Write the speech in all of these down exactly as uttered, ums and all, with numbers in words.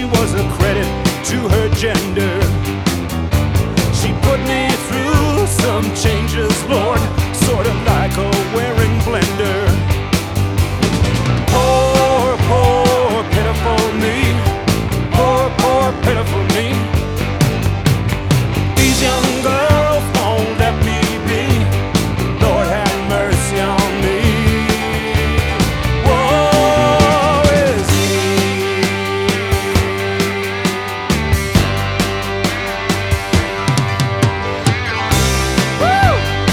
was a credit to her gender. She put me through some changes, Lord, sort of like a wearing blender. Poor, poor, pitiful me. Poor, poor, pitiful me. These young girls won't let me be. Lord, have mercy on me. Woe is me. Woo!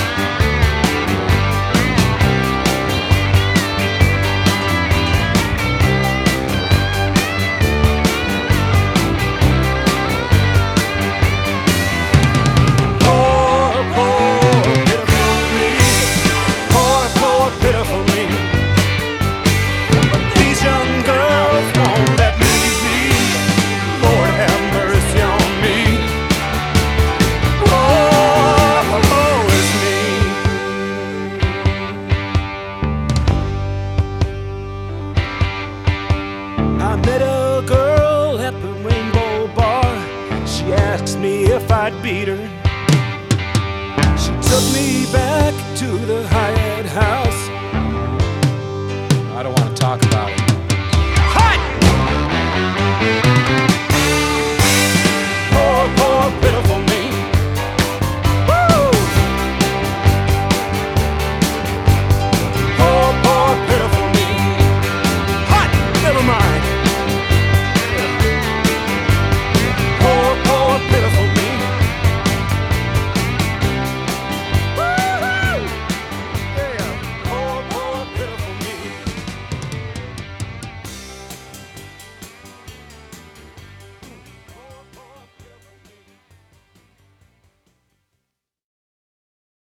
I met a girl at the Rainbow Bar. She asked me if I'd beat her. She took me back to the Hyatt House.